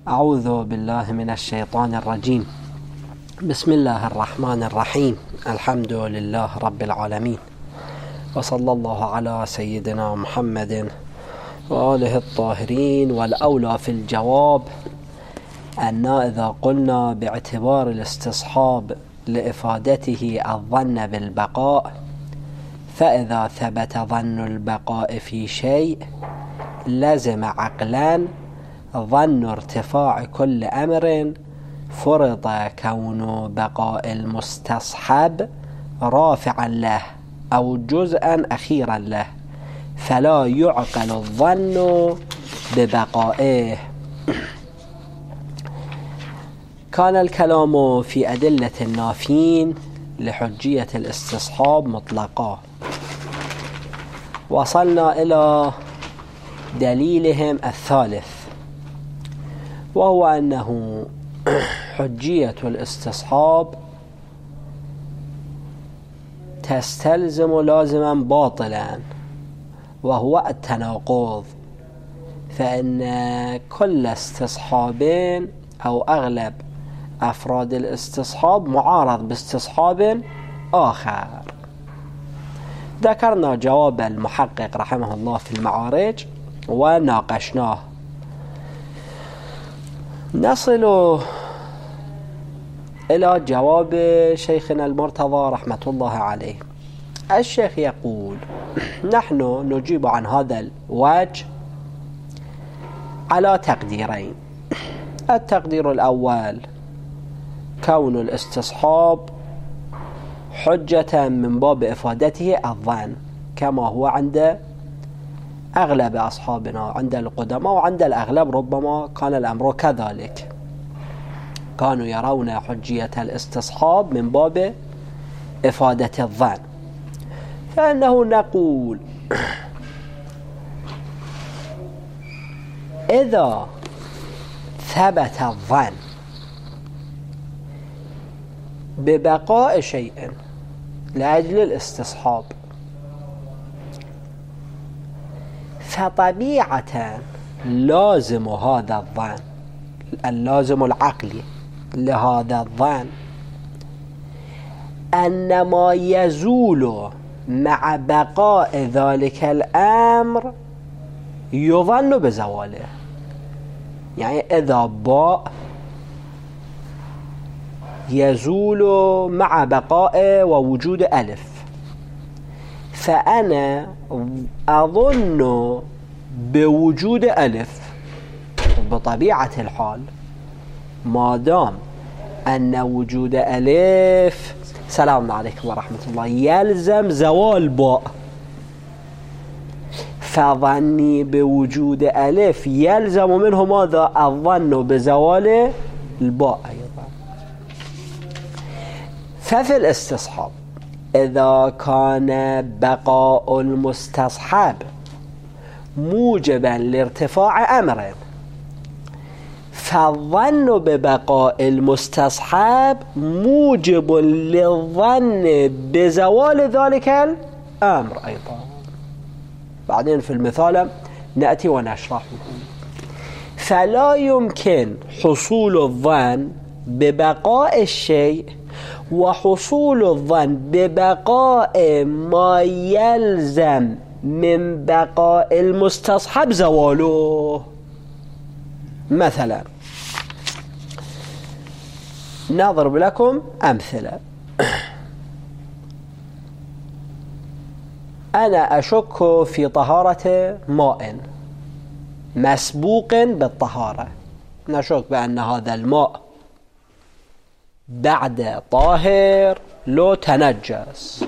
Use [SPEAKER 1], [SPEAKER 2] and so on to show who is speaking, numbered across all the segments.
[SPEAKER 1] أعوذ بالله من الشيطان الرجيم. بسم الله الرحمن الرحيم. الحمد لله رب العالمين، وصلى الله على سيدنا محمد وآله الطاهرين. والأولى في الجواب أن إذا قلنا باعتبار الاستصحاب لإفادته الظن بالبقاء، فإذا ثبت ظن البقاء في شيء لزم عقلا ظن ارتفاع كل أمر فرض كون بقاء المستصحب رافعا له أو جزءا أخيرا له، فلا يعقل الظن ببقائه. كان الكلام في أدلة النافين لحجية الاستصحاب مطلقا. وصلنا إلى دليلهم الثالث، وهو أنه حجية الاستصحاب تستلزم لازما باطلا، وهو التناقض. فإن كل استصحاب أو أغلب أفراد الاستصحاب معارض باستصحاب آخر. ذكرنا جواب المحقق رحمه الله في المعارج وناقشناه. نصل إلى جواب شيخنا المرتضى رحمة الله عليه. الشيخ يقول: نحن نجيب عن هذا الوجه على تقديرين. التقدير الأول كون الاستصحاب حجة من باب إفادته الظن، كما هو عند أغلب أصحابنا، عند القدماء وعند الأغلب ربما كان الأمر كذلك، كانوا يرون حجية الاستصحاب من باب إفادة الظن. فإنه نقول: إذا ثبت الظن ببقاء شيء لأجل الاستصحاب، فطبيعة لازم هذا الظن، اللازم العقلي لهذا الظن، أن ما يزول مع بقاء ذلك الأمر يظن بزواله. يعني إذا باء يزول مع بقاء ووجود ألف، فأنا أظن بوجود ألف. بطبيعة الحال ما دام أن وجود ألف، سلام عليكم ورحمة الله، يلزم زوال باء، فظني بوجود ألف يلزم منه ماذا؟ الظن بزوال الباء أيضا. ففي الاستصحاب إذا كان بقاء المستصحب موجبا لارتفاع أمر، فالظن ببقاء المستصحب موجب للظن بزوال ذلك الأمر أيضا. بعدين في المثال نأتي ونشرحه. فلا يمكن حصول الظن ببقاء الشيء وحصول الظن ببقاء ما يلزم من بقاء المستصحب زواله. مثلا نضرب لكم أمثلة. أنا أشك في طهارة ماء مسبوق بالطهارة، نشك بأن هذا الماء بعد طاهر لو تنجس،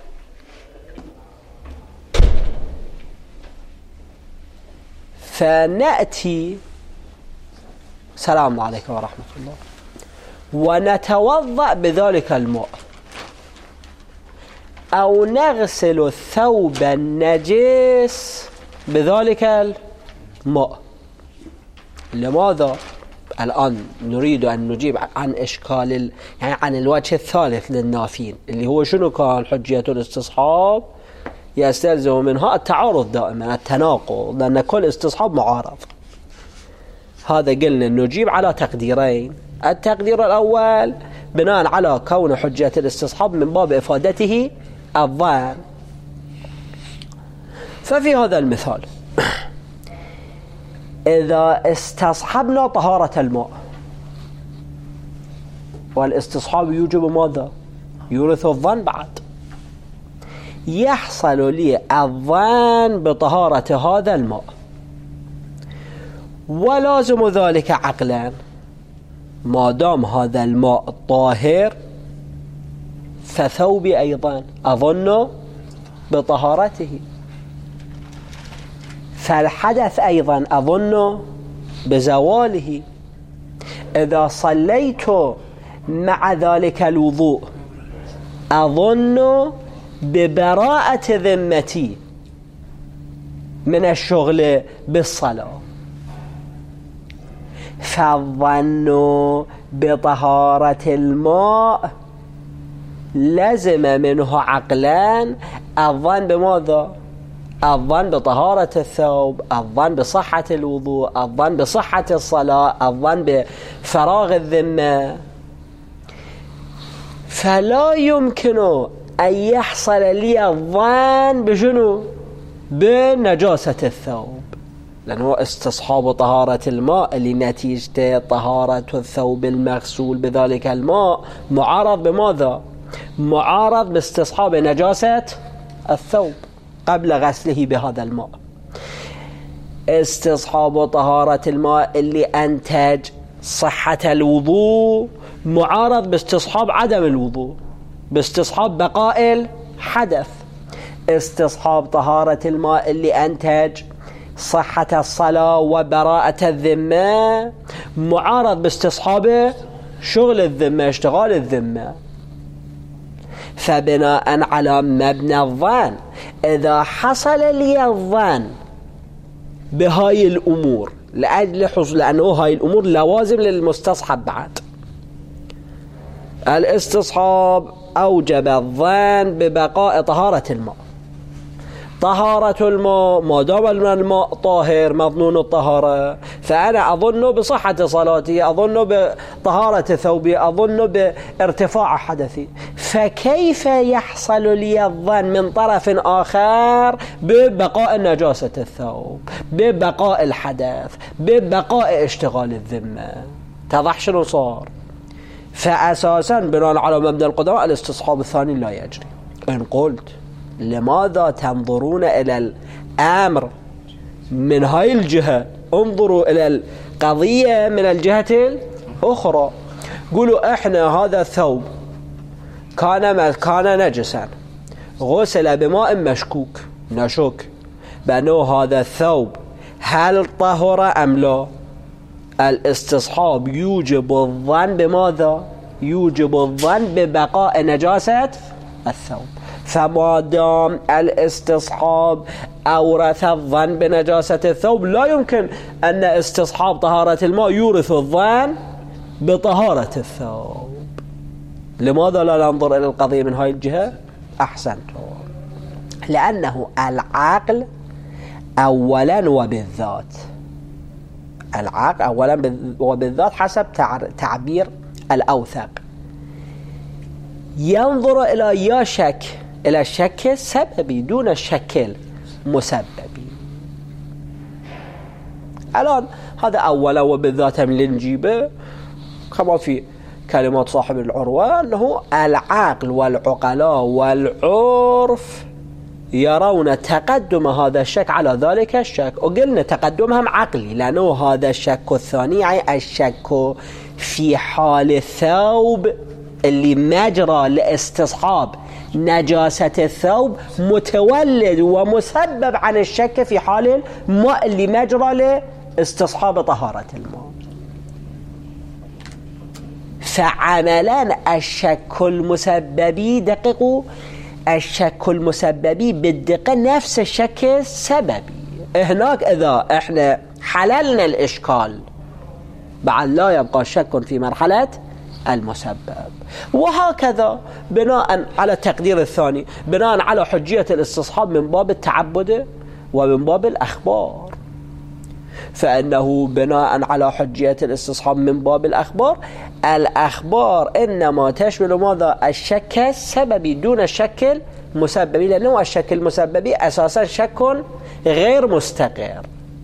[SPEAKER 1] فنأتي، سلام عليكم ورحمة الله، ونتوضأ بذلك الماء، أو نغسل الثوب النجس بذلك الماء. لماذا؟ الآن نريد أن نجيب عن إشكال يعني عن الوجه الثالث للنافين، اللي هو شنو كان حجية الاستصحاب؟ يستلزم منها التعارض دائما، التناقض، لأن كل استصحاب معارض. هذا قلنا نجيب على تقديرين. التقدير الأول بناء على كون حجة الاستصحاب من باب إفادته الظن. ففي هذا المثال إذا استصحبنا طهارة الماء، والاستصحاب يوجب ماذا؟ يورث الظن. بعد يحصل لي الظن بطهارة هذا الماء، ولازم ذلك عقلا ما دام هذا الماء طاهر فثوبي أيضا أظن بطهارته، فالحدث أيضا أظن بزواله. إذا صليت مع ذلك الوضوء أظن ببراءة ذمتي من الشغل بالصلاة، فالظن بطهارة الماء لزم منه عقلان الظن بماذا؟ الظن بطهارة الثوب، الظن بصحة الوضوء، الظن بصحة الصلاة، الظن بفراغ الذمة. فلا يمكن أن يحصل لي الظن بشنو؟ بنجاسة الثوب، لأنه استصحاب طهارة الماء لنتيجة طهارة الثوب المغسول بذلك الماء معارض بماذا؟ معارض باستصحاب نجاسة الثوب قبل غسله بهذا الماء. استصحاب طهارة الماء اللي أنتج صحة الوضوء معارض باستصحاب عدم الوضوء، باستصحاب بقاء الحدث. استصحاب طهارة الماء اللي أنتج صحة الصلاة وبراءة الذمة معارض باستصحاب شغل الذمة، اشتغال الذمة. فبناء على مبنى الظن إذا حصل لي الظن بهاي الأمور لأجل حصول، لأنه هاي الأمور لوازم للمستصحب بعد. الاستصحاب أوجب الظن ببقاء طهارة الماء. طهارة الماء ما دام الماء طاهر مظنون الطهارة، فأنا أظن بصحة صلاتي، أظن بطهارة ثوبي، أظن بارتفاع حدثي. فكيف يحصل لي الظن من طرف آخر ببقاء نجاسة الثوب، ببقاء الحدث، ببقاء اشتغال الذمة؟ تضح شنو صار؟ فأساسا بناء على مبدأ القدماء الاستصحاب الثاني لا يجري. إن قلت لماذا تنظرون إلى الأمر من هاي الجهة؟ انظروا إلى القضية من الجهة الأخرى. قولوا إحنا هذا الثوب كان نجسا، غسل بماء مشكوك، نشك بأنه هذا الثوب هل طهر أم لا؟ الاستصحاب يوجب الظن بماذا؟ يوجب الظن ببقاء نجاسة الثوب. فما دام الاستصحاب أورث الظن بنجاسة الثوب لا يمكن أن استصحاب طهارة الماء يورث الظن بطهارة الثوب. لماذا لا ننظر إلى القضية من هاي الجهة؟ أحسنتم، لأنه العقل أولا وبالذات، العقل أولا وبالذات حسب تعبير الأوثق ينظر إلى يا شك، إلى الشك السببي دون الشك المسببي. الآن هذا أولا وبالذات من نجيبه كما في كلمات صاحب العروة أنه العقل والعقلاء والعرف يرون تقدم هذا الشك على ذلك الشك. وقلنا تقدمهم عقلي لأنه هذا الشك الثاني الشك في حال الثوب اللي مجرى لاستصحاب نجاسة الثوب متولد ومسبب عن الشك في حال الماء اللي مجرى لاستصحاب طهارة الماء. فعملا الشك المسببي دقيق، الشك المسببي بالدقة نفس الشك السببي. هناك إذا احنا حللنا الإشكال بعد لا يبقى شك في مرحلة المسبب. وهكذا بناء على التقدير الثاني بناء على حجية الاستصحاب من باب التعبد ومن باب الأخبار. فإنه بناء على حجية الاستصحاب من باب الأخبار. الأخبار إنما تشمل ماذا؟ الشك السببي دون الشك المسببي، لأنه الشك المسببي أساسا شك غير مستقر،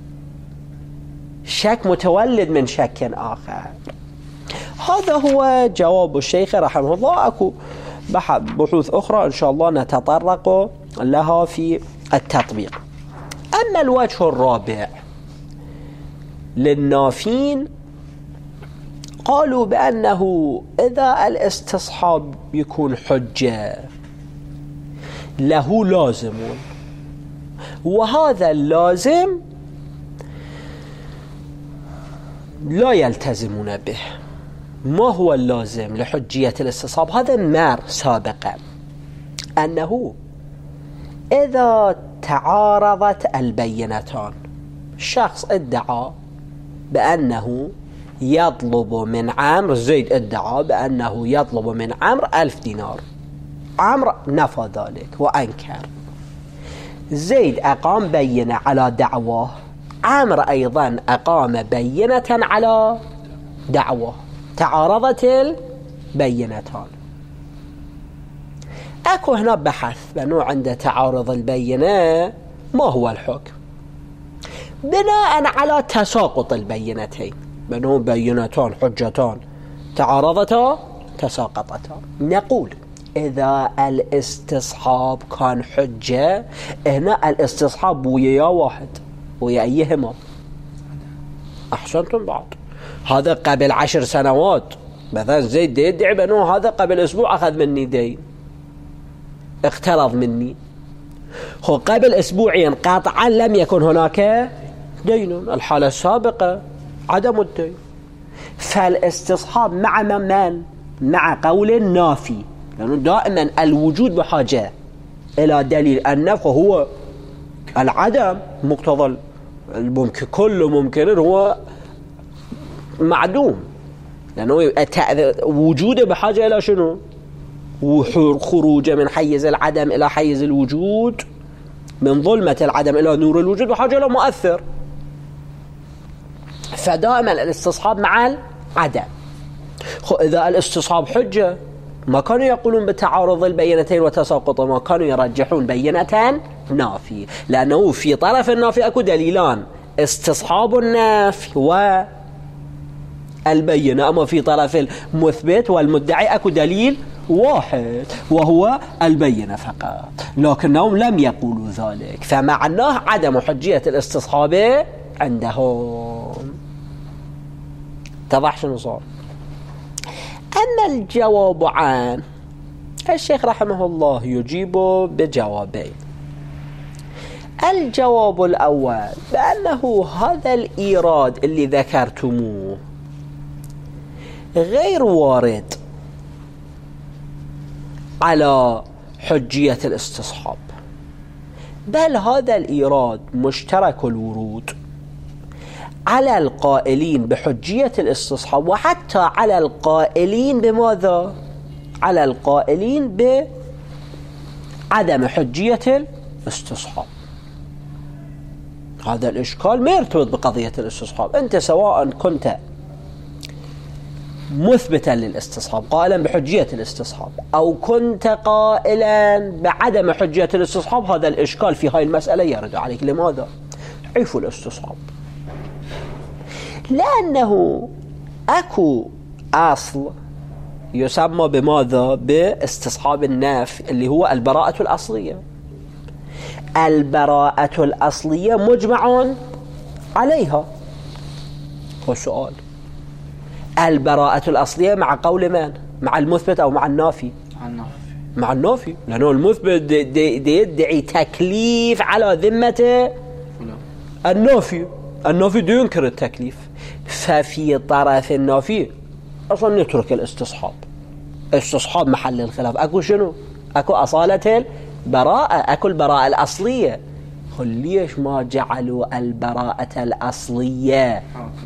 [SPEAKER 1] شك متولد من شك آخر. هذا هو جواب الشيخ رحمه الله. أكو بحوث أخرى إن شاء الله نتطرق لها في التطبيق. أما الوجه الرابع للنافين، قالوا بأنه إذا الاستصحاب يكون حجة له لازم، وهذا اللازم لا يلتزمون به. ما هو اللازم لحجية الاستصحاب؟ هذا مر سابقا، أنه إذا تعارضت البينتان، شخص ادعى بأنه يطلب من عمرو، زيد ادعى بأنه يطلب من عمرو 1000 دينار، عمرو نفى ذلك وأنكر، زيد أقام بينة على دعواه، عمرو أيضا أقام بينة على دعواه، تعارضت البينتان. أكو هنا بحث بأنه عند تعارض البينة ما هو الحكم، بناء على تساقط البينتين، بأنه بينتان حجتان تعارضتا تساقطتا. نقول إذا الاستصحاب كان حجة، هنا الاستصحاب ويا واحد، ويا أيهما؟ أحسنتم بعض. هذا قبل 10 سنوات مثلا زيد يدعي بأنه هذا قبل أسبوع أخذ مني دين، اقترض مني، هو قبل أسبوعين قاطعا لم يكن هناك دين، الحالة السابقة عدم الدين. فالاستصحاب مع من؟ مع قول النافي، لأنه دائما الوجود بحاجة إلى دليل، النفي هو العدم، مقتضى الممكن، كل ممكن هو معدوم، لأنه وجوده بحاجة إلى شنو؟ خروجه من حيز العدم إلى حيز الوجود، من ظلمة العدم إلى نور الوجود، بحاجة إلى مؤثر. فدائما الاستصحاب مع العدم. إذا الاستصحاب حجة ما كانوا يقولون بتعارض البينتين وتساقط، ما كانوا يرجحون بينة نافي، لأنه في طرف النافي أكو دليلان، استصحاب النافي والبينة، أما في طرف المثبت والمدعي أكو دليل واحد وهو البينة فقط، لكنهم لم يقولوا ذلك، فمعناه عدم حجية الاستصحاب عندهم. اتضح شنو صار؟ أما الجواب عن الشيخ رحمه الله يجيب بجوابين. الجواب الأول بأنه هذا الإيراد اللي ذكرتموه غير وارد على حجية الاستصحاب، بل هذا الإيراد مشترك الورود على القائلين بحجية الاستصحاب، وحتى على القائلين بماذا؟ على القائلين بعدم حجية الاستصحاب. هذا الإشكال ما يرتبط بقضية الاستصحاب. أنت سواء كنت مثبتا للاستصحاب قائلا بحجية الاستصحاب، أو كنت قائلا بعدم حجية الاستصحاب، هذا الإشكال في هاي المسألة يرد عليك. لماذا؟ عيفوا الاستصحاب، لأنه أكو أصل يسمى بماذا؟ باستصحاب النفي، اللي هو البراءة الأصلية. البراءة الأصلية مجمع عليها. هو السؤال، البراءة الأصلية مع قول من؟ مع المثبت أو مع النافي؟ مع النافي، لأنه المثبت يدعي تكليف على ذمة النافي، النافي ينكر التكليف. ففي طرف النافي أصلا نترك الاستصحاب، استصحاب محل الخلاف. أكو شنو؟ أكو أصالة البراءة، أكو البراءة الأصلية. ليش ما جعلوا البراءة الأصلية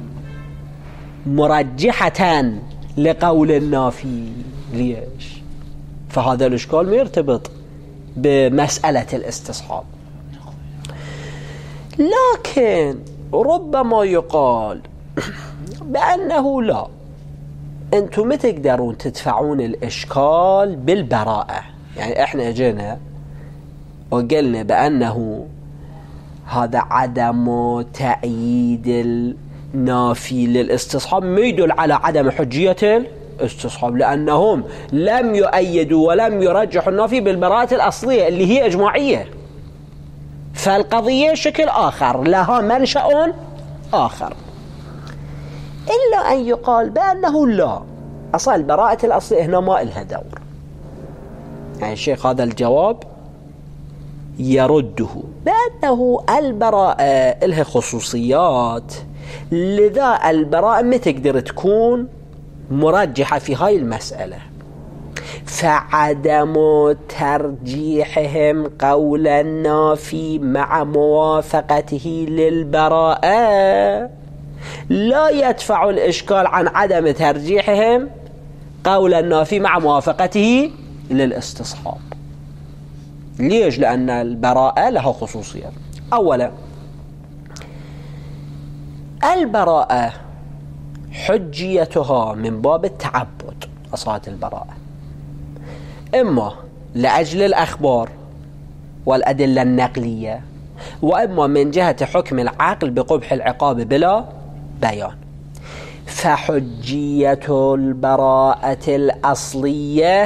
[SPEAKER 1] مرجحة لقول النافي؟ ليش؟ فهذا الإشكال ما يرتبط بمسألة الاستصحاب. لكن ربما يقال بأنه لا، أنتم ما تقدرون تدفعون الإشكال بالبراءة. يعني إحنا اجينا وقلنا بأنه هذا عدم تأييد النافي للاستصحاب ما يدل على عدم حجية الاستصحاب، لأنهم لم يؤيدوا ولم يرجحوا النافي بالبراءة الأصلية اللي هي إجماعية، فالقضية شكل آخر لها منشأ آخر. إلا أن يقال بأنه لا، أصلا البراءة الأصلية هنا ما إلها دور. يعني الشيخ هذا الجواب يرده بأنه البراءة إلها خصوصيات، لذا البراءة ما تقدر تكون مرجحة في هاي المسألة، فعدم ترجيحهم قول النافي مع موافقته للبراءة لا يدفع الإشكال عن عدم ترجيحهم قول النافي مع موافقته للاستصحاب. ليش؟ لأن البراءة لها خصوصية. أولا، البراءة حجيتها من باب التعبد، أصالة البراءة إما لأجل الأخبار والأدلة النقلية، وإما من جهة حكم العقل بقبح العقاب بلا بيان. فحجية البراءة الأصلية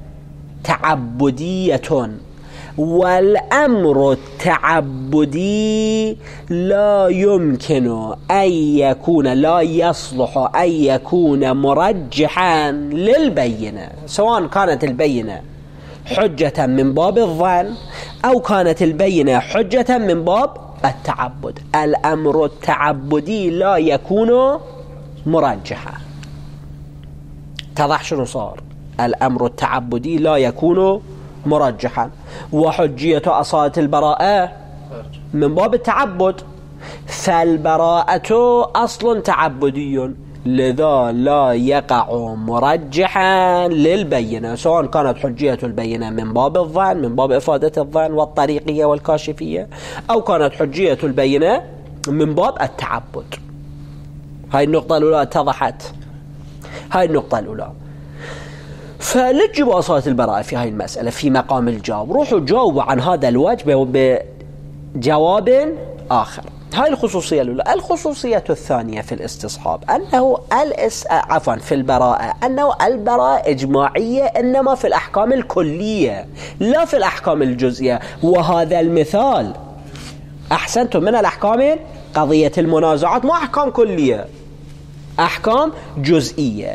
[SPEAKER 1] تعبدية، والأمر التعبدي لا يمكن أن يكون، لا يصلح أن يكون مرجحا للبينة، سواء كانت البينة حجة من باب الظن أو كانت البينة حجة من باب التعبد. الأمر التعبدي لا يكون مرجحا. اتضح شنو صار؟ الأمر التعبدي لا يكون مرجحا، وحجية أصالة البراءة من باب التعبد، فالبراءة أصل تعبدي، لذا لا يقع مرجحا للبينة، سواء كانت حجية البينة من باب الظن، من باب إفادة الظن والطريقية والكاشفية، أو كانت حجية البينة من باب التعبد. هاي النقطة الأولى اتضحت. هاي النقطة الأولى. فلجوا أصالة البراءة في هاي المسألة في مقام الجواب، روحوا جاوبوا عن هذا الوجه بجواب آخر. هاي الخصوصية الأولى. الخصوصية الثانية في الاستصحاب أنه في البراءة أنه البراءة إجماعية، إنما في الأحكام الكلية لا في الأحكام الجزئية. وهذا المثال أحسنتم من الأحكام، قضية المنازعات ما أحكام كلية، أحكام جزئية.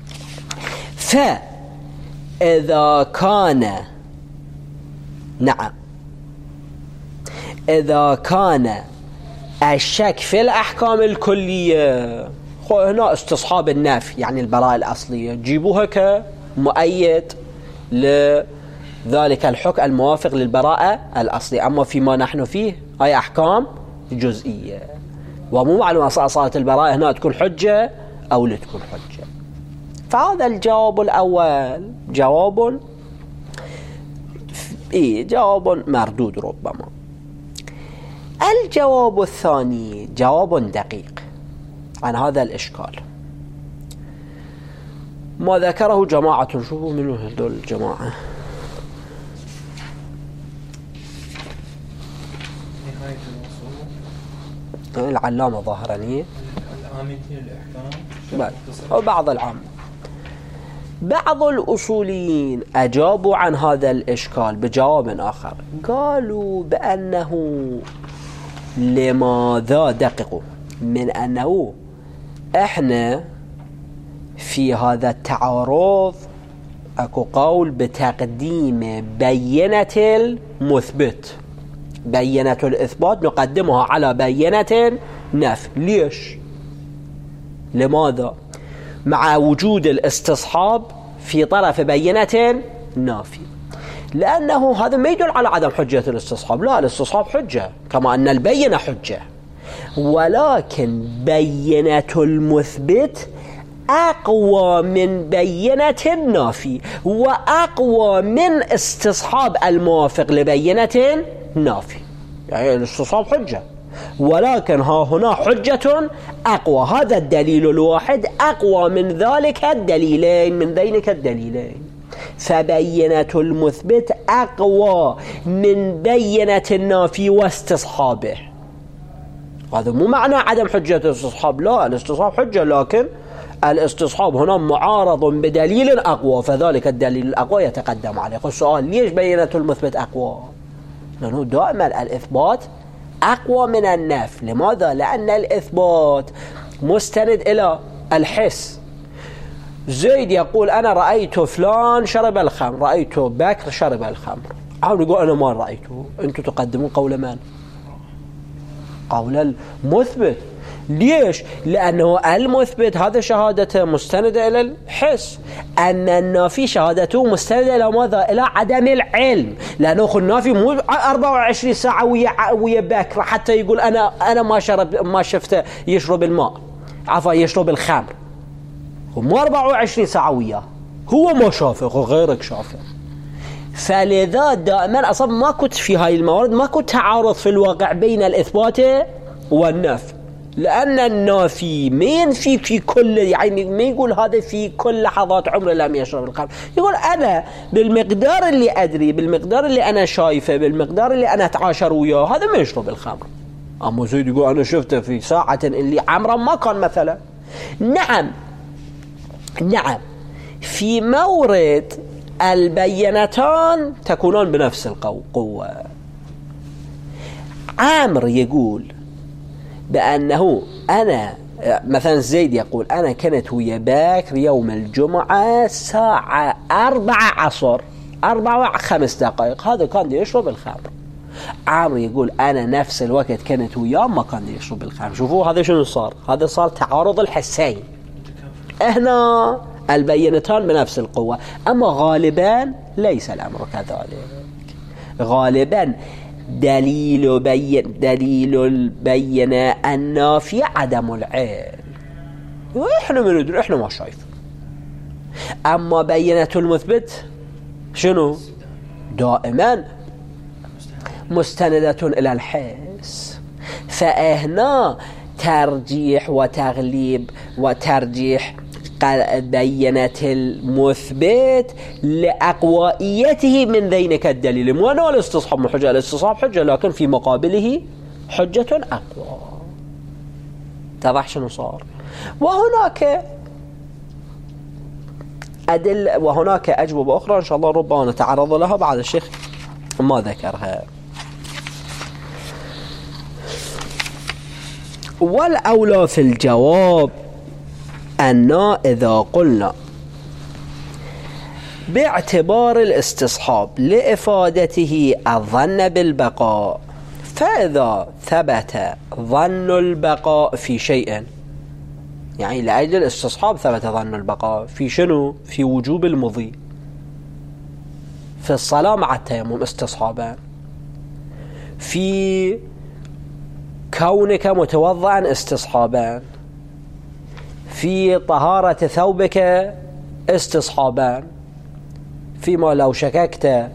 [SPEAKER 1] فإذا كان إذا كان الشك في الأحكام الكلية، هنا استصحاب النفي يعني البراءة الأصلية جيبوها كمؤيد لذلك الحكم الموافق للبراءة الأصلية. أما فيما نحن فيه هاي أحكام جزئية، ومو معلوم أصالة البراءة هنا تكون حجة أو لا تكون حجة. فهذا الجواب الأول جواب مردود ربما. الجواب الثاني جواب دقيق عن هذا الإشكال، ما ذكره جماعة. شوفوا منو هذول الجماعة. العلامة ظاهرانية وبعض العام. بعض الأصوليين أجابوا عن هذا الإشكال بجواب آخر، قالوا بأنه لماذا دققوا من أنه إحنا في هذا التعارض أكو قول بتقديم بينة المثبت، بينة الإثبات نقدمها على بينة النفي. ليش؟ لماذا؟ مع وجود الاستصحاب في طرف بينة نافي. لأنه هذا ما يدل على عدم حجة الاستصحاب، لا، الاستصحاب حجة كما أن البينة حجة، ولكن بينة المثبت أقوى من بينة النافي، وأقوى من استصحاب الموافق لبينة نافي. يعني الاستصحاب حجة، ولكن ها هنا حجة أقوى. هذا الدليل الواحد أقوى من ذلك الدليلين، من ذينك الدليلين. فبينة المثبت أقوى من بينة النافي واستصحابه. هذا مو معنى عدم حجة الاستصحاب، لا، الاستصحاب حجة، لكن الاستصحاب هنا معارض بدليل أقوى، فذلك الدليل الأقوى يتقدم عليه. السؤال: ليش بينة المثبت أقوى؟ لأنه دائما الإثبات أقوى من النفي. لماذا؟ لأن الإثبات مستند إلى الحس. زيد يقول أنا رأيت فلان شرب الخمر، رأيت بكر شرب الخمر. عم يقول أنا ما رأيته. أنتم تقدمون قول من؟ قول المثبت. ليش؟ لأنه المثبت هذا شهادته مستندة إلى الحس، أما النافي شهادته مستندة إلى ماذا؟ إلى عدم العلم. لأنه النافي مو 24 ساعة ويا بكر حتى يقول أنا ما شفته يشرب الماء، عفوا يشرب الخمر، مو 24 ساعة وياه، هو ما شافه وغيرك شافه. فلذا دائما أصلا ماكو في هاي الموارد ماكو تعارض في الواقع بين الإثبات والنفي، لأن النافي ما ينفي في كل، يعني ما يقول هذا في كل لحظات عمره لم يشرب الخمر، يقول أنا بالمقدار اللي أدري، بالمقدار اللي أنا شايفه، بالمقدار اللي أنا أتعاشر وياه، هذا ما يشرب الخمر. أما زيد يقول أنا شفته في ساعة اللي عمره ما كان مثلا. نعم في مورد البينتان تكونان بنفس القوة. عامر يقول بأنه أنا مثلا زيد يقول أنا كنت ويا باكر يوم الجمعة الساعة 4 عصر 4:05، هذا كان يشرب الخمر. عامر يقول أنا نفس الوقت كنت وياه ما كان يشرب الخمر. شوفوا هذا شنو صار؟ هذا صار تعارض الحسين. هنا البينتان بنفس القوة، أما غالبا ليس الأمر كذلك. غالبا دليل البينة النافية عدم العلم، إحنا ما ندري، إحنا ما شايف. أما بينة المثبت شنو؟ دائما مستندة إلى الحس. فهنا ترجيح وتغليب وترجيح بينة المثبت لأقوائيته من ذينك الدليل. وأنا الاستصحاب من حجة، الاستصحاب حجة، لكن في مقابله حجة أقوى. تضح شنو صار؟ وهناك وهناك أجوبة أخرى إن شاء الله ربما نتعرض لها بعد الشيخ ما ذكرها. والأولى في الجواب أن إذا قلنا باعتبار الاستصحاب لإفادته الظن بالبقاء، فإذا ثبت ظن البقاء في شيء، يعني لأجل الاستصحاب ثبت ظن البقاء في شنو؟ في وجوب المضي في الصلاة مع التيمم استصحابا، في كونك متوضعا استصحابا، في طهارة ثوبك استصحابا، فيما لو شككت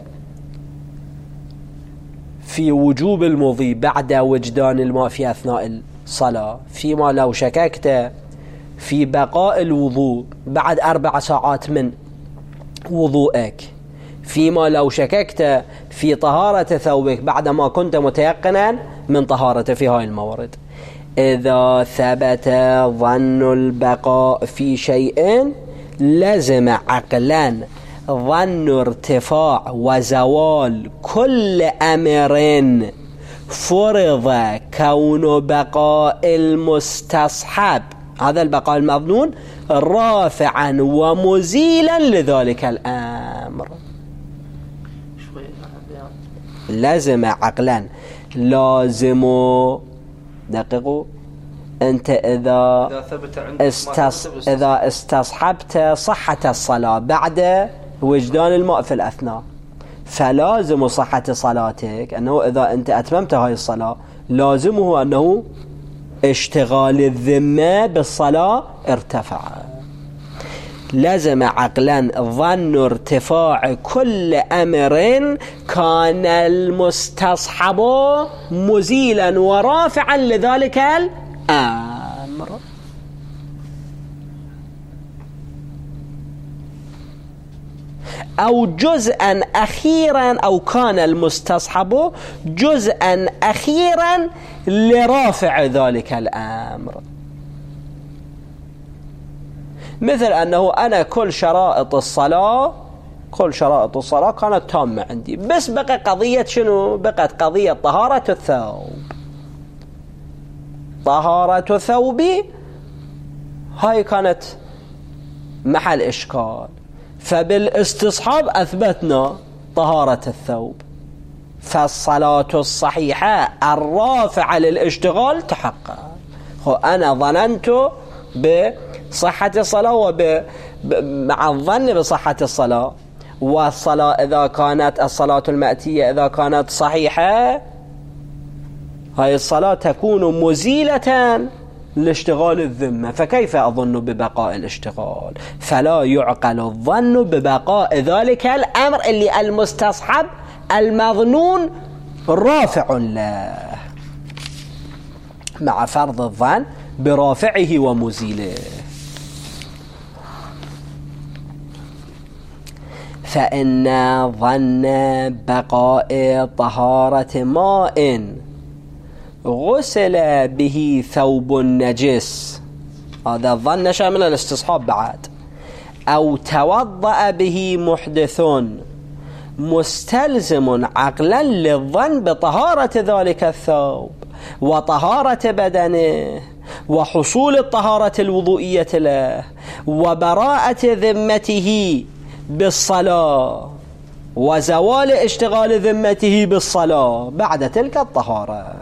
[SPEAKER 1] في وجوب المضي بعد وجدان الماء في أثناء الصلاة، فيما لو شككت في بقاء الوضوء بعد 4 ساعات من وضوءك، فيما لو شككت في طهارة ثوبك بعدما كنت متيقنا من طهارته، في هاي الموارد إذا ثبت ظن البقاء في شيء لازم عقلا ظن ارتفاع وزوال كل أمر فرض كون بقاء المستصحب، هذا البقاء المظنون، رافعا ومزيلا لذلك الأمر. لازم عقلا، لازم دقيقوا أنت إذا استصحبت صحة الصلاة بعد وجدان الماء في الأثناء، فلازم صحة صلاتك أنه إذا أنت أتممت هاي الصلاة لازمه أنه اشتغال الذمة بالصلاة ارتفع. لازم عقلا ظن ارتفاع كل أمر كان المستصحب مزيلا ورافعا لذلك الأمر. أو جزءا أخيرا، أو كان المستصحب جزءا أخيرا لرافع ذلك الأمر. مثل أنه أنا كل شرائط الصلاة كانت تامة عندي، بس بقى قضية شنو؟ بقت قضية طهارة الثوب. طهارة ثوبي هاي كانت محل إشكال، فبالاستصحاب أثبتنا طهارة الثوب، فالصلاة الصحيحة الرافعة للاشتغال تحقق. أنا ظننت بصحة الصلاة مع الظن بصحة الصلاة، والصلاة إذا كانت الصلاة المأتية إذا كانت صحيحة هاي الصلاة تكون مزيلة لاشتغال الذمة، فكيف أظن ببقاء الاشتغال؟ فلا يعقل الظن ببقاء ذلك الأمر اللي المستصحب المظنون رافع له، مع فرض الظن برافعه ومزيله. فإن ظن بقاء طهارة ماء غسل به ثوب نجس، هذا الظن شامل الاستصحاب بعد، أو توضأ به محدث مستلزم عقلا للظن بطهارة ذلك الثوب وطهارة بدنه وحصول الطهارة الوضوئية له وبراءة ذمته بالصلاة وزوال اشتغال ذمته بالصلاة بعد تلك الطهارة.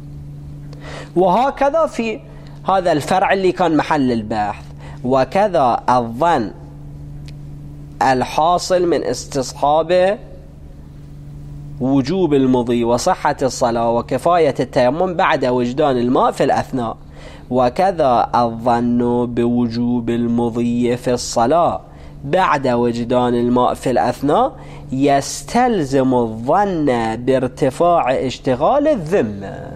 [SPEAKER 1] وهكذا في هذا الفرع اللي كان محل البحث. وكذا الظن الحاصل من استصحاب وجوب المضي وصحة الصلاة وكفاية التيمم بعد وجدان الماء في الأثناء. وكذا الظن بوجوب المضي في الصلاة بعد وجدان الماء في الأثناء يستلزم الظن بارتفاع اشتغال الذمة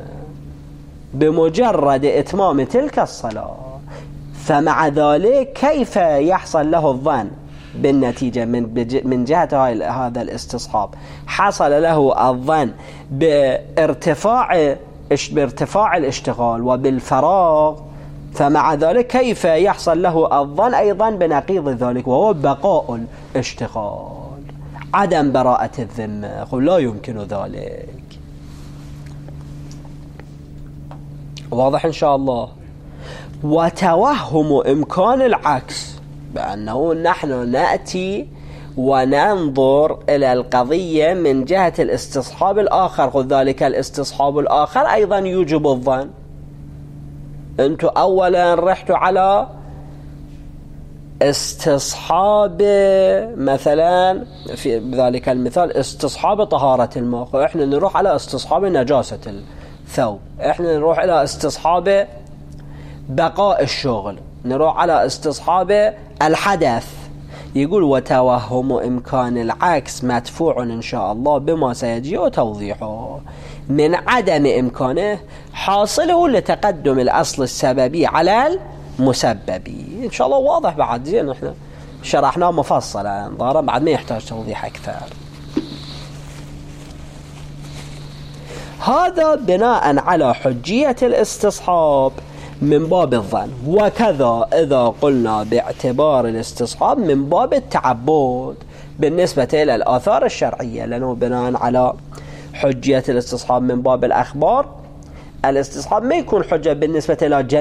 [SPEAKER 1] بمجرد إتمام تلك الصلاة. فمع ذلك كيف يحصل له الظن بالنتيجة من جهة هذا الاستصحاب؟ حصل له الظن بارتفاع الاشتغال وبالفراغ، فمع ذلك كيف يحصل له الظن أيضا بنقيض ذلك وهو بقاء الاشتغال، عدم براءة الذمة؟ لا يمكن ذلك. واضح إن شاء الله. وتوهم إمكان العكس، بأنه نحن نأتي وننظر إلى القضية من جهة الاستصحاب الآخر، ذلك الاستصحاب الآخر أيضا يوجب الظن. أنتم أولا رحتوا على استصحاب مثلا في ذلك المثال استصحاب طهارة الماء، وإحنا نروح على استصحاب نجاسة الثوب، إحنا نروح إلى استصحاب بقاء الشغل، نروح على استصحاب الحدث. يقول وتوهم إمكان العكس مدفوع إن شاء الله بما سيجيء توضيحه من عدم إمكانه حاصله لتقدم الأصل السببي على المسببي. إن شاء الله واضح بعد، زين إحنا شرحناه مفصلا، ظاهرا بعد ما يحتاج توضيح أكثر. هذا بناء على حجية الاستصحاب من باب الظن. وكذا إذا قلنا باعتبار الاستصحاب من باب التعبد بالنسبة إلى الآثار الشرعية، لأنه بناء على حجية الاستصحاب من باب الأخبار، الاستصحاب ما يكون حجة بالنسبة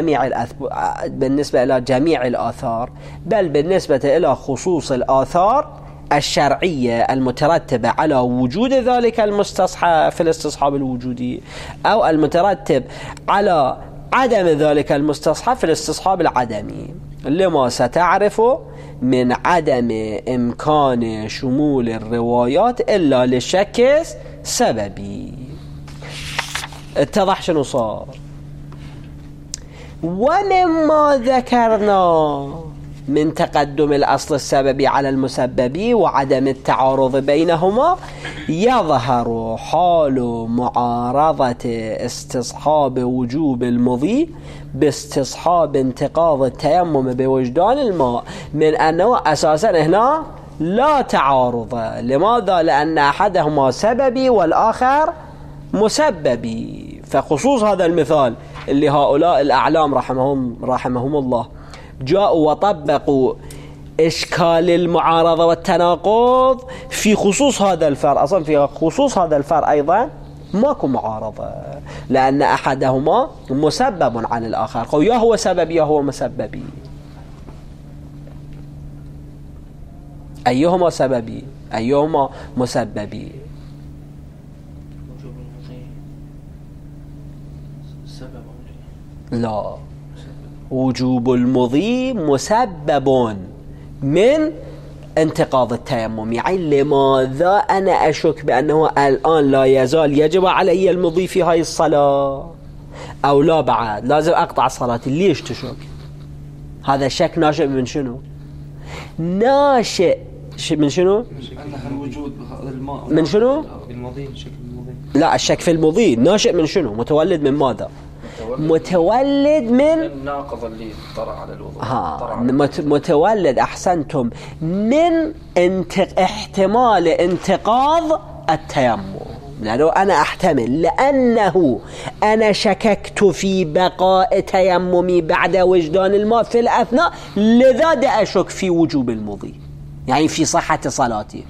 [SPEAKER 1] إلى جميع الآثار، بل بالنسبة إلى خصوص الآثار الشرعية المترتبة على وجود ذلك المستصحب في الاستصحاب الوجودي، أو المترتب على عدم ذلك المستصحب في الاستصحاب العدمي، لما ستعرف من عدم إمكان شمول الروايات إلا للشك سببي. اتضح شنو صار؟ ومما ذكرنا من تقدم الأصل السببي على المسبب وعدم التعارض بينهما يظهر حال معارضة استصحاب وجوب المضي باستصحاب انتقاض التيمم بوجدان الماء، من أنه أساسا هنا لا تعارض. لماذا؟ لأن أحدهما سببي والآخر مسببي. فخصوص هذا المثال اللي هؤلاء الأعلام رحمهم الله جاءوا وطبقوا إشكال المعارضة والتناقض في خصوص هذا الفرع. أصلا في خصوص هذا الفرع أيضا ماكو معارضة، لأن أحدهما مسبب عن الآخر، يا هو سببي يا هو مسببي. أيهما سببي أيهما مسببي؟ لا، وجوب المضي مسبب من انتقاض التيمم. يعني لماذا أنا أشك بأنه الآن لا يزال يجب علي المضي في هاي الصلاة أو لا بعد لازم أقطع صلاتي؟ ليش تشك؟ هذا الشك ناشئ من شنو؟ ناشئ من شنو؟
[SPEAKER 2] الوجود الماء
[SPEAKER 1] من شنو؟
[SPEAKER 2] المضي. شك المضي.
[SPEAKER 1] لا، الشك في المضي ناشئ من شنو؟ متولد من ماذا؟ متولد من
[SPEAKER 2] الناقض اللي طرأ على الوضوء.
[SPEAKER 1] متولد، أحسنتم، من احتمال انتقاض التيمم. لأنه أنا أحتمل، لأنه أنا شككت في بقاء تيممي بعد وجدان الماء في الأثناء، لذا أشك في وجوب المضي، يعني في صحة صلاتي.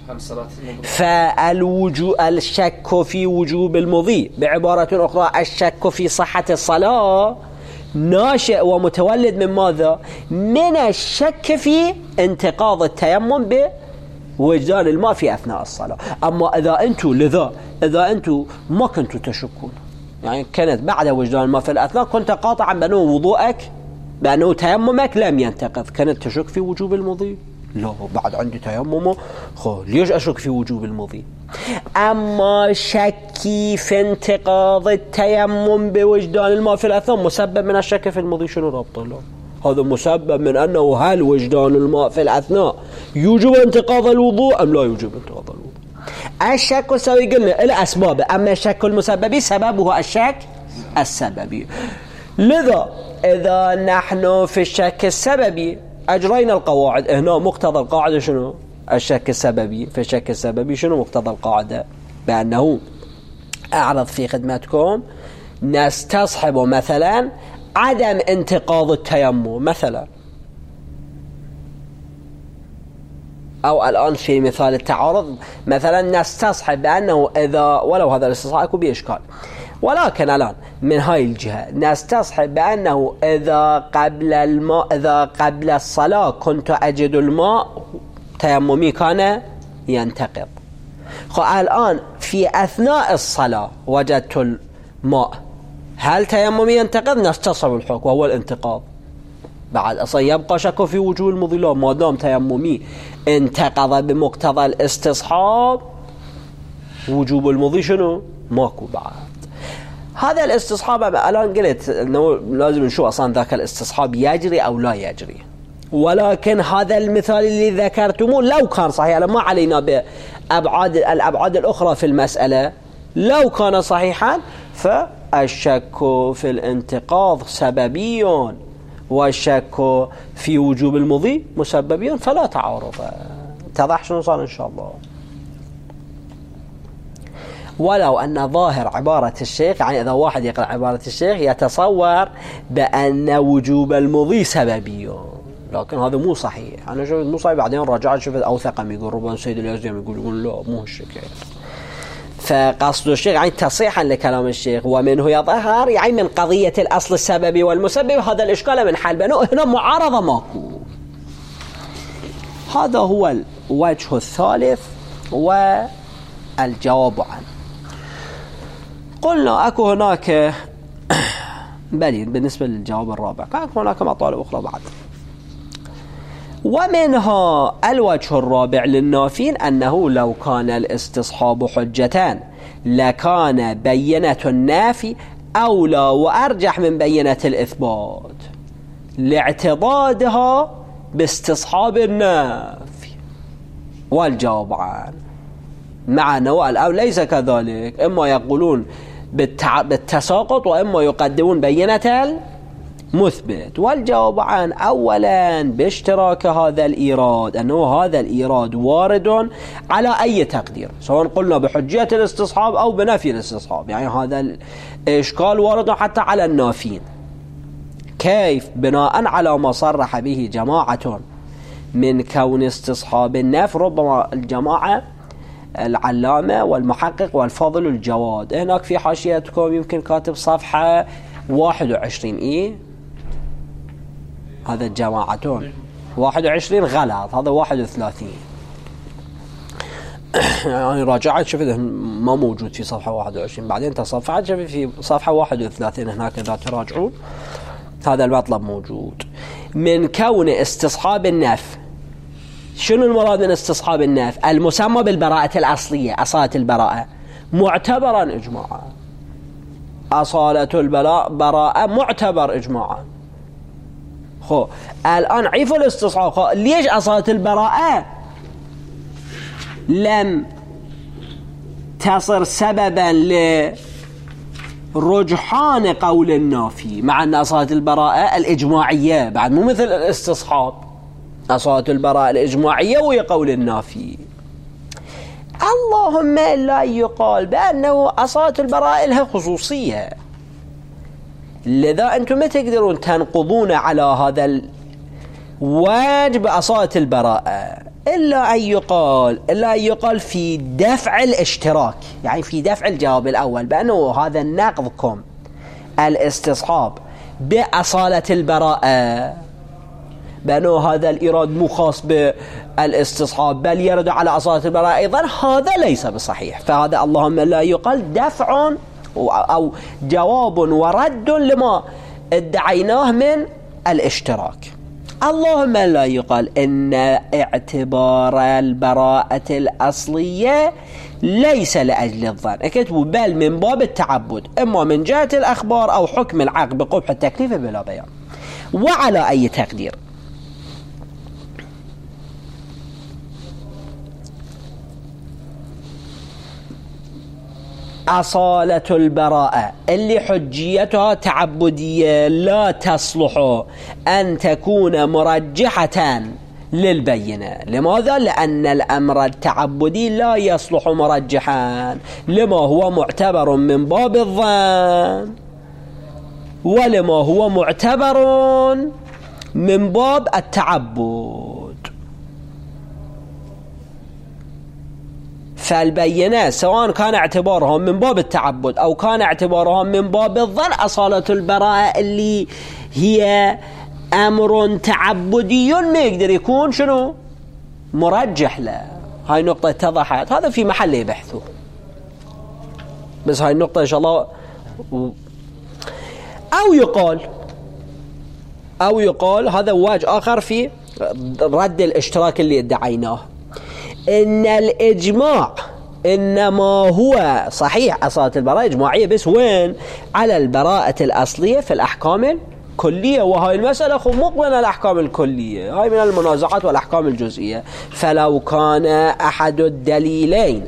[SPEAKER 1] الشك في وجوب المضي، بعبارة أخرى الشك في صحة الصلاة، ناشئ ومتولد من ماذا؟ من الشك في انتقاض التيمم بوجدان الماء في أثناء الصلاة. أما إذا أنتم ما كنتوا تشكون، يعني كانت بعد وجدان الماء في الأثناء كنت قاطعا بأنه وضوءك بأنه تيممك لم ينتقض، كانت تشك في وجوب المضي؟ لا، بعد عندي تيمم، ليش أشك في وجوب المضي؟ أما شكي في انتقاض التيمم بوجدان الماء في الأثناء مسبب من الشك في المضي. شنو رابطه؟ لا، هذا مسبب من أنه هل وجدان الماء في الأثناء يوجب انتقاض الوضوء أم لا يوجب انتقاض الوضوء. الشك السوي قلنا إلى أسباب، أما الشك المسببي سببه الشك السببي. لذا إذا نحن في الشك السببي أجرينا القواعد، هنا مقتضى القاعدة شنو؟ الشك السببي. في الشك السببي شنو مقتضى القاعدة؟ بأنه أعرض في خدمتكم نستصحب مثلا عدم انتقاض التيمم مثلا، أو الآن في مثال التعارض مثلا نستصحب بأنه إذا، ولو هذا الاستصحاب يكون بإشكال، ولكن الآن من هاي الجهة نستصحب بأنه إذا قبل الصلاة كنت أجد الماء تيممي كان ينتقض. الآن في أثناء الصلاة وجدت الماء، هل تيممي ينتقض؟ نستصحب الحكم وهو الانتقاض. بعد أصلا يبقى شك في وجوه المضي؟ لا، ما دام تيممي انتقض بمقتضى الاستصحاب، وجوب المضي شنو؟ ماكو بعد. هذا الاستصحاب الآن قلت أنه لازم نشوف أصلا ذاك الاستصحاب يجري أو لا يجري، ولكن هذا المثال اللي ذكرتموه لو كان صحيح، ما علينا الأبعاد الأخرى في المسألة، لو كان صحيحا فالشك في الانتقاض سببي والشك في وجوب المضي مسببي، فلا تعارض. اتضح شنو صار إن شاء الله؟ ولو أن ظاهر عبارة الشيخ، يعني إذا واحد يقرأ عبارة الشيخ يتصور بأن وجوب المضي سببي، لكن هذا مو صحيح. أنا شفت مو صحيح، بعدين رجعت شفت أوثقم يقول ربما سيد اليزدي يقول لا مو الشيء. فقصد الشيخ يعني تصحيحا لكلام الشيخ، ومنه يظهر يعني من قضية الأصل السببي والمسبب هذا الإشكال من حال بأنه هنا معارضة ماكو. هذا هو الوجه الثالث والجواب عنه. قلنا أكو هناك بلين بالنسبة للجواب الرابع، أكو هناك مطالب أخرى بعد، ومنها الوجه الرابع للنافين أنه لو كان الاستصحاب حجتان لكان بينة النافي أولى وأرجح من بينة الإثبات لاعتضادها باستصحاب النفي. والجواب عن مع نوال أو ليس كذلك، إما يقولون بالتساقط وإما يقدمون بينة مثبت. والجواب عن أولا باشتراك هذا الإيراد، أنه هذا الإيراد وارد على أي تقدير، سواء قلنا بحجية الاستصحاب أو بنفي الاستصحاب، يعني هذا الإشكال وارد حتى على النافين. كيف؟ بناء على ما صرح به جماعة من كون استصحاب النفي، ربما الجماعة العلامة والمحقق والفاضل الجواد. هناك في حاشيتكم يمكن كاتب صفحة 21 هذا الجماعتون 21 غلط، هذا 31. يعني راجعت شفت ما موجود في صفحة 21، بعدين تصفحت شفت في صفحة 31 هناك إذا تراجعون هذا المطلب موجود. من كون استصحاب النفي، شنو المراد من استصحاب النفي؟ المسمى بالبراءة الأصلية، أصالة البراءة، معتبرا إجماعا. أصالة البراءة معتبر إجماعا. الآن عيفوا الاستصحاب. ليش أصالة البراءة لم تصر سببا لرجحان قول النافي، مع أن أصالة البراءة الإجماعية بعد مو مثل الاستصحاب، أصالة البراءة الإجماعية وهي قول النافي. اللهم لا يقال بأنه أصالة البراءة لها خصوصية، لذا أنتم ما تقدرون تنقضون على هذا الواجب أصالة البراءة إلا أن يقال في دفع الاشتراك، يعني في دفع الجواب الأول بأنه هذا نقضكم الاستصحاب بأصالة البراءة، بأنه هذا الإيراد مو خاص بالاستصحاب بل يرد على أصالة البراءة أيضا، هذا ليس بصحيح. فهذا اللهم لا يقال دفع أو جواب ورد لما ادعيناه من الاشتراك. اللهم لا يقال إن اعتبار البراءة الأصلية ليس لأجل الظن، اكتبوا بل من باب التعبد، إما من جهة الأخبار أو حكم العقد بقبح التكليف بلا بيان. وعلى أي تقدير؟ أصالة البراءة اللي حجيتها تعبدية لا تصلح أن تكون مرجحة للبينة. لماذا؟ لأن الأمر التعبدي لا يصلح مرجحا لما هو معتبر من باب الظن ولما هو معتبر من باب التعبد. فالبينة سواء كان اعتبارهم من باب التعبد أو كان اعتبارهم من باب الظن، أصالة البراءة اللي هي أمر تعبدي ما يقدر يكون شنو مرجح له. هاي النقطة اتضحت، هذا في محل بحثه، بس هاي النقطة إن شاء الله. أو يقال هذا وجه آخر في رد الاشتراك اللي ادعيناه، إن الإجماع إنما هو صحيح أصالة البراءة إجماعية، بس وين؟ على البراءة الأصلية في الأحكام الكلية، وهاي المسألة مو من الأحكام الكلية، هاي من المنازعات والأحكام الجزئية. فلو كان أحد الدليلين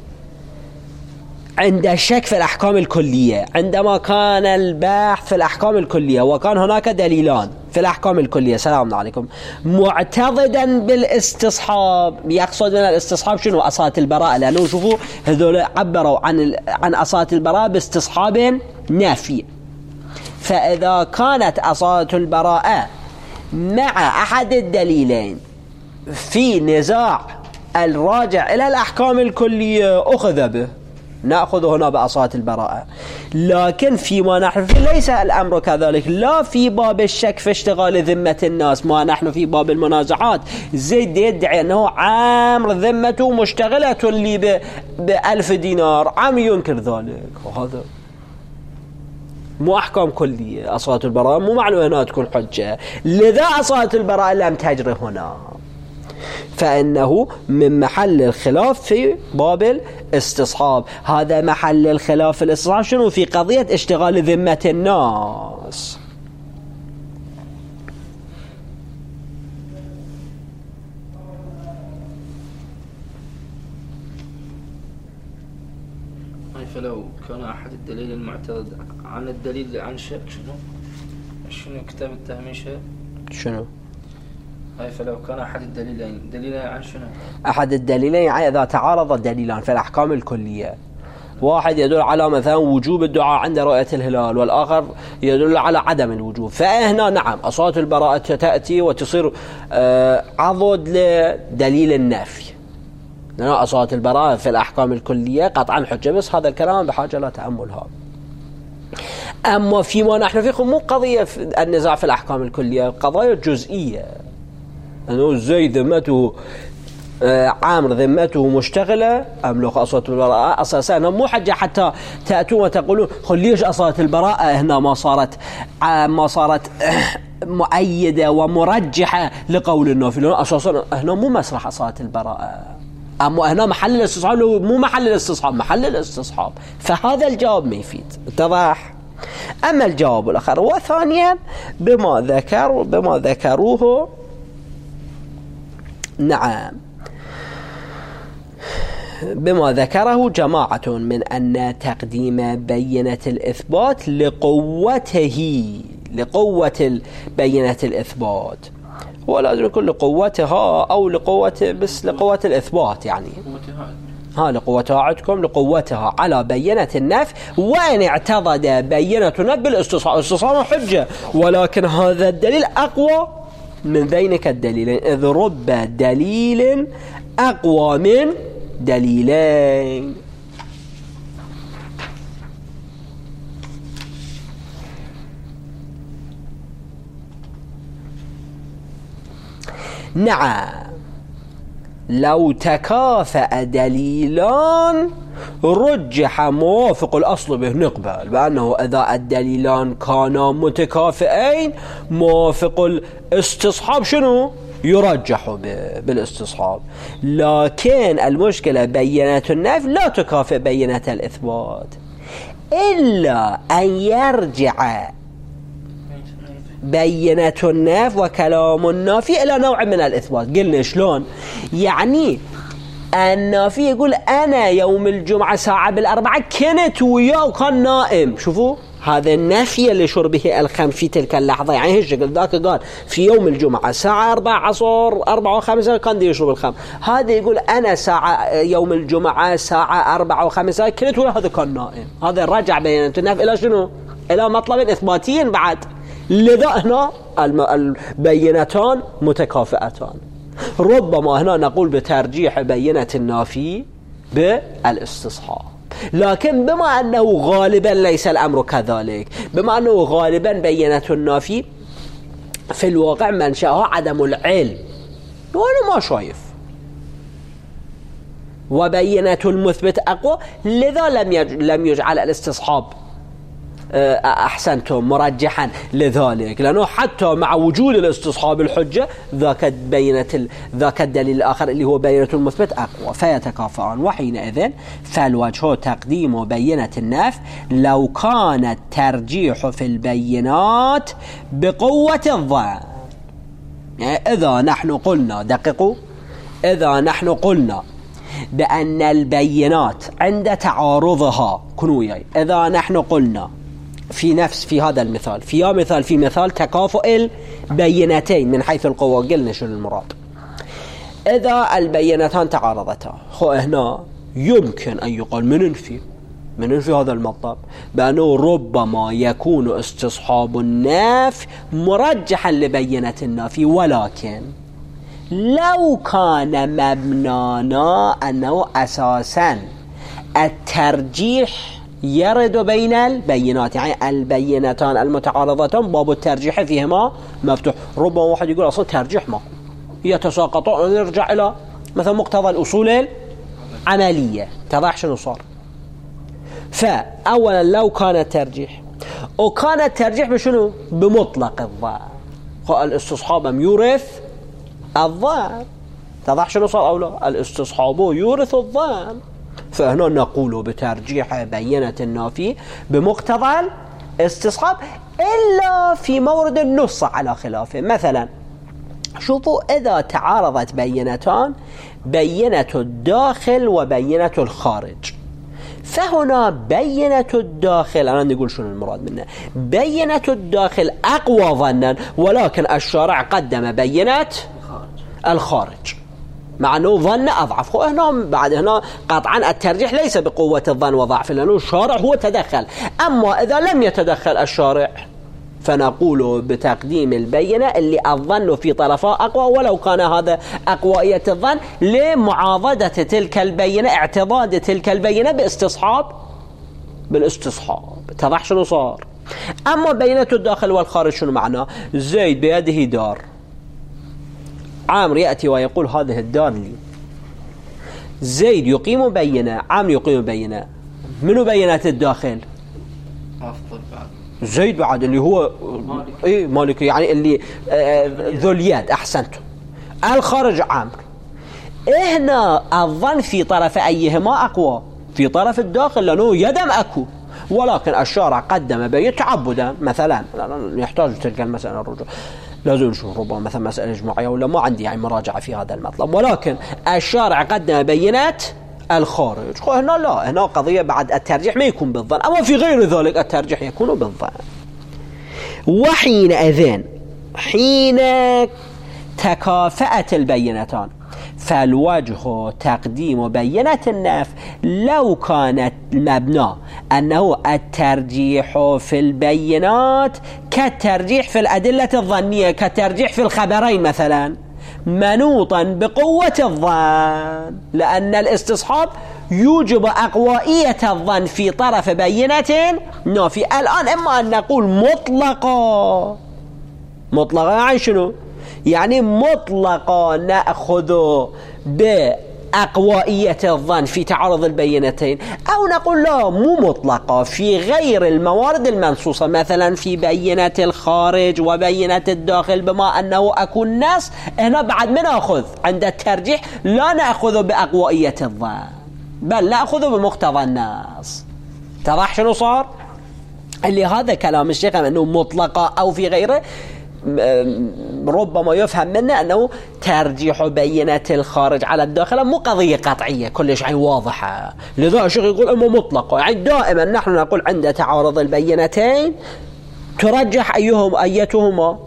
[SPEAKER 1] عند الشك في الأحكام الكلية، عندما كان البحث في الأحكام الكلية وكان هناك دليلان في الأحكام الكلية، سلام عليكم، معتضدا بالاستصحاب، يقصد من الاستصحاب شنو؟ أصالة البراءة، لأنه شوفوا هذول عبروا عن أصالة البراءة باستصحاب نافي. فإذا كانت أصالة البراءة مع أحد الدليلين في نزاع الراجع إلى الأحكام الكلية أخذ به، نأخذ هنا بأصالة البراءة. لكن فيما نحن فيه ليس الأمر كذلك، لا في باب الشك في اشتغال ذمة الناس، ما نحن في باب المنازعات. زيد يدعي أنه عامر ذمته مشتغلة لي ب1000 دينار، عم ينكر ذلك، وهذا مو أحكام كلية. أصالة البراءة مو معنى هنا تكون حجة، لذا أصالة البراءة لم تجري هنا، فإنه من محل الخلاف في باب الاستصحاب. هذا محل الخلاف في الاستصحاب شنو؟ في قضية اشتغال ذمة الناس.
[SPEAKER 2] فلو كان أحد الدليل المعترض عن الدليل عن شيء شنو كتاب التهميشة
[SPEAKER 1] شنو؟
[SPEAKER 2] فلو كان أحد الدليلين دليلين عن شنو؟
[SPEAKER 1] أحد الدليلين إذا تعارض الدليلان في الأحكام الكلية، واحد يدل على مثلا وجوب الدعاء عند رؤية الهلال والآخر يدل على عدم الوجوب، فهنا نعم أصوات البراءة تأتي وتصير عضد لدليل النفي، لأن أصوات البراءة في الأحكام الكلية قطعا حجة، بس هذا الكلام بحاجة لا تأملها. أما فيما نحن فيه مو قضية في النزاع في الأحكام الكلية، قضايا جزئية، أنه زيد ذمته عامر ذمته مشتغلة أملك أصوات البراءة، أساسا مو حاجة حتى تأتون وتقولون ليش أصوات البراءة هنا ما صارت مؤيدة ومرجحة لقول النافي، لأنه أساسا هنا مو مسرح أصوات البراءة، أما هنا محل الاستصحاب، مو محل الاستصحاب، محل الاستصحاب، فهذا الجواب ما يفيد. اتضح؟ أما الجواب الآخر، وثانيا بما ذكروه نعم بما ذكره جماعة من أن تقديم بينة الإثبات لقوة بينة الإثبات، هو لازم يكون لقوتها أو لقوة الإثبات، يعني لقوتها عندكم لقوتها على بينة النفي، وإن اعتضد بينة النفي بالاستصحاب حجة، ولكن هذا الدليل أقوى من ذينك الدليلين، إذ رب دليل أقوى من دليلين. نعم لو تكافأ دليلان رجح موافق الأصل به، نقبل بأنه إذا الدليلان كانا متكافئين موافق الاستصحاب شنو؟ يرجح بالاستصحاب، لكن المشكلة بينة النفي لا تكافئ بينة الإثبات، إلا أن يرجع بينة النفي وكلام النافي إلى نوع من الإثبات. قلنا شلون؟ يعني النافي يقول أنا يوم الجمعة ساعة 4 كنت وياه وكان نائم، شوفوا هذا النفي اللي شر به الخمر في تلك اللحظة، يعني هيك ذاك قال في يوم الجمعة ساعة 4 عصر 4 و5 كان دي يشرب الخمر، هذا يقول أنا ساعة يوم الجمعة ساعة 4 و5 كنت وياه هذا كان نائم، هذا رجع بينة النفي إلى شنو؟ إلى مطلب إثباتي بعد، لذا هنا البينتان متكافئتان. ربما هنا نقول بترجيح بينة النافي بالاستصحاب، لكن بما أنه غالبا ليس الأمر كذلك، بما أنه غالبا بينة النافي في الواقع منشأها عدم العلم وأنا ما شايف، وبينة المثبت أقوى، لذا لم يجعل الاستصحاب أحسنتم مرجحا لذلك، لأنه حتى مع وجود الاستصحاب الحجة ذاك الدليل الآخر اللي هو بينة المثبت أقوى، فيتكافئان، وحينئذ فالوجه تقديم بينة النفي لو كان الترجيح في البينات بقوة الظن. يعني إذا نحن قلنا دققوا، إذا نحن قلنا بأن البينات عند تعارضها كنوية، إذا نحن قلنا في هذا المثال في مثال تكافؤ البينتين من حيث القوة، قلنا شنو المراد؟ إذا البينتان تعارضتا، هنا يمكن أن يقال من في هذا المطلب بأنه ربما يكون استصحاب النافي مرجحا لبينة النافي، ولكن لو كان مبنانا أنه أساسا الترجيح يرد بين البينات، يعني البينتان المتعارضتان باب الترجيح فيهما مفتوح، ربما واحد يقول أصلا ترجيح ما يتساقطون، نرجع إلى مثلا مقتضى الأصول العملية، تضح شنو صار؟ فأولا لو كان الترجيح، وكان الترجيح بشنو؟ بمطلق الظن، الاستصحاب يورث الظن، تضح شنو صار؟ أولا الاستصحاب يورث الظن، فهنا نقول بترجيح بينة النافي بمقتضى الاستصحاب، إلا في مورد النص على خلافه. مثلا شوفوا إذا تعارضت بينتان، بينة الداخل وبينة الخارج، فهنا بينة الداخل، أنا نقول شنو المراد منه، بينة الداخل أقوى ظنا، ولكن الشارع قدم بينة الخارج مع أنه ظن أضعف. هنا بعد هنا قطعا الترجيح ليس بقوة الظن وضعف، لأنه الشارع هو تدخل. أما إذا لم يتدخل الشارع فنقول بتقديم البينة اللي الظن في طرفها أقوى، ولو كان هذا أقوية الظن لمعاضدة تلك البينة، اعتضاد تلك البينة بالاستصحاب. اتضح شنو صار؟ أما بينة الداخل والخارج شنو معناه؟ زيد بيده دار، عامر يأتي ويقول هذه الدار لي، زيد يقيم بينة، عامر يقيم بينة، منو بينة الداخل؟
[SPEAKER 2] أفضل بعد
[SPEAKER 1] زيد بعد اللي هو مالك يعني اللي ذو اليد. أحسنتم. الخارج عامر. هنا الظن في طرف أيهما أقوى؟ في طرف الداخل، لأنه يدم أكو، ولكن الشارع قدم بينة تعبدا مثلا، يحتاج تلك المسألة الرجوع، لازم نشوف ربما مثلا مسألة إجماعية ولا ما عندي يعني مراجعة في هذا المطلب، ولكن الشارع قدم بينة الخارج. هنا لا، هنا قضية بعد الترجيح ما يكون بالظن، أما في غير ذلك الترجيح يكون بالظن. وحينئذ حين تكافأت البينتان فالوجه تقديم بينة النفي لو كانت مبنى أنه الترجيح في البينات كالترجيح في الأدلة الظنية، كالترجيح في الخبرين مثلا، منوطا بقوة الظن، لأن الاستصحاب يوجب أقوائية الظن في طرف بينة نافي. الآن إما أن نقول مطلقا يعني شنو؟ يعني مطلقا نأخذ بأقوائية الظن في تعارض البينتين، أو نقول لا مو مطلقا في غير الموارد المنصوصة، مثلا في بينة الخارج وبينة الداخل، بما أنه أكون نص هنا بعد من نأخذ عند الترجيح لا نأخذ بأقوائية الظن بل نأخذ بمقتضى النص. تضح شنو صار؟ اللي هذا كلام الشيخ أنه مطلقا أو في غيره ربما يفهم منه أنه ترجيح بينة الخارج على الداخل مو قضية قطعية كلش عين واضحة، لذا الشيخ يقول أنه مطلقة. يعني دائما نحن نقول عند تعارض البينتين ترجح أيتهما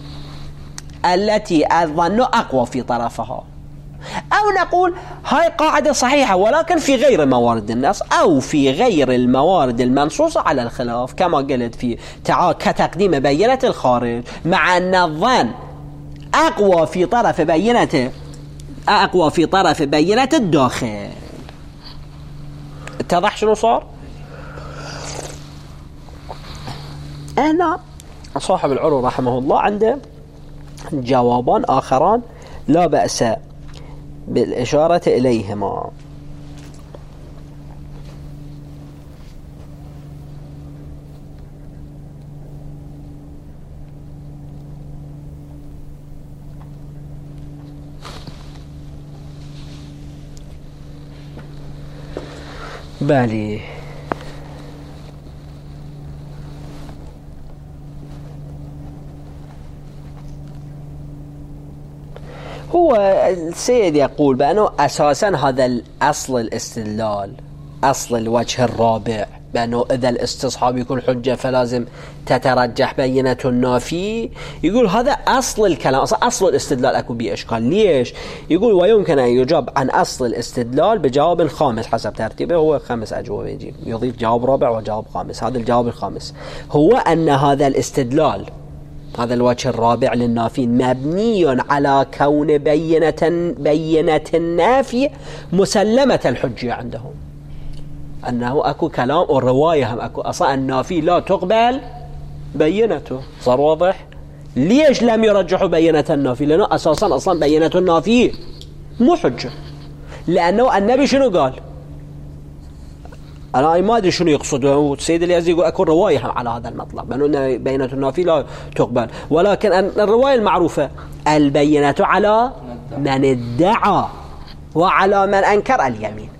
[SPEAKER 1] التي الظن أقوى في طرفها، أو نقول هاي قاعدة صحيحة ولكن في غير موارد النص أو في غير الموارد المنصوصة على الخلاف، كما قلت في كتقديم بينة الخارج، مع أن الظن أقوى في طرف بينة الداخل. اتضح شنو صار؟ هنا صاحب العروة رحمه الله عنده جوابان آخران لا بأس بالإشارة إليهما. بالي هو السيد يقول بأنه أساسا هذا الأصل الاستدلال، أصل الوجه الرابع، بأنه إذا الاستصحاب يكون حجة فلازم تترجح بينة النافي. يقول هذا أصل الكلام، أصل الاستدلال أكو بيه إشكال. ليش؟ يقول ويمكن أن يجاب عن أصل الاستدلال بجواب خامس حسب ترتيبه، هو 5 أجوبة يجيب، يضيف جواب رابع وجواب خامس. هذا الجواب الخامس هو أن هذا الاستدلال، هذا الوجه الرابع للنافين، مبني على كون بينة النافي مسلمة الحجة عندهم، أنه أكو كلام والرواية هم أكو، أصلا النافي لا تقبل بينته. صار واضح؟ ليش لم يرجحوا بينة النافي؟ لأنه أساسا أصلا بينة النافي مو حجة، لأنه النبي شنو قال؟ أنا ما أدري شنو يقصده السيد اليزيد، يقول أكو رواية على هذا المطلب بأنه بينة النافي لا تقبل، ولكن الرواية المعروفة البينة على من ادعى وعلى من أنكر اليمين.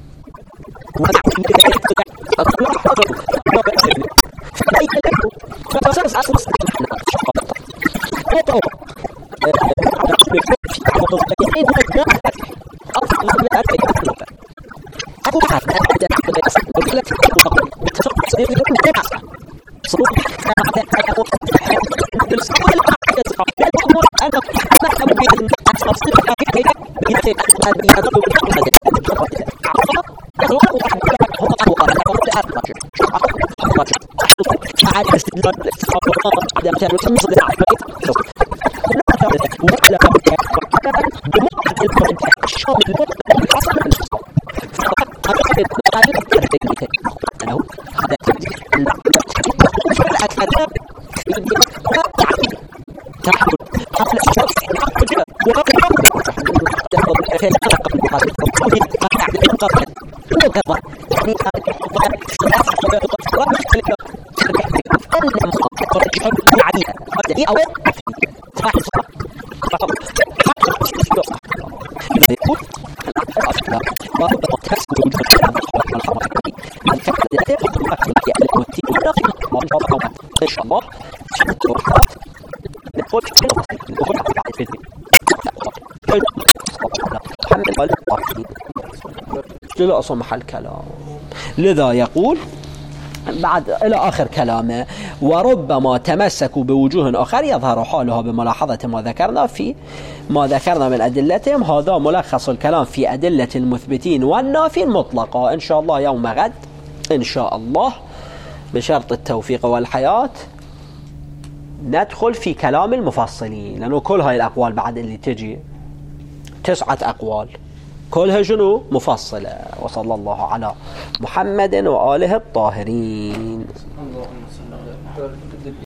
[SPEAKER 1] أصل محل كلام. لذا يقول بعد إلى آخر كلامه: وربما تمسكوا بوجوه آخر يظهر حالها بملاحظة ما ذكرنا من أدلتهم. هذا ملخص الكلام في أدلة المثبتين والنافين مطلقة. إن شاء الله يوم غد إن شاء الله بشرط التوفيق والحياة ندخل في كلام المفصلين، لأنه كل هاي الأقوال بعد اللي تجي 9 أقوال كلها شنو مفصلة. وصلى الله على محمد وآله الطاهرين.
[SPEAKER 2] اللهم صل على محمد.